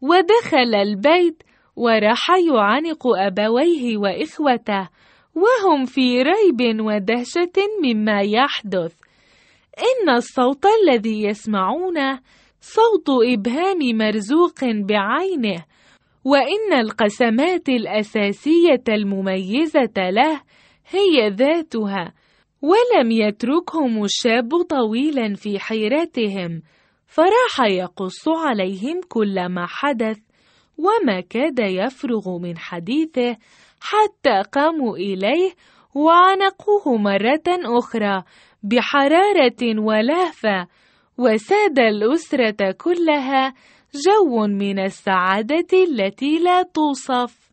ودخل البيت وراح يعانق أبويه وإخوته وهم في ريب ودهشة مما يحدث. إن الصوت الذي يسمعونه صوت إبهام مرزوق بعينه، وإن القسمات الأساسية المميزة له هي ذاتها. ولم يتركهم الشاب طويلا في حيرتهم، فراح يقص عليهم كل ما حدث، وما كاد يفرغ من حديثه حتى قاموا إليه وعانقوه مرة أخرى بحرارة ولهفة، وساد الأسرة كلها جو من السعادة التي لا توصف.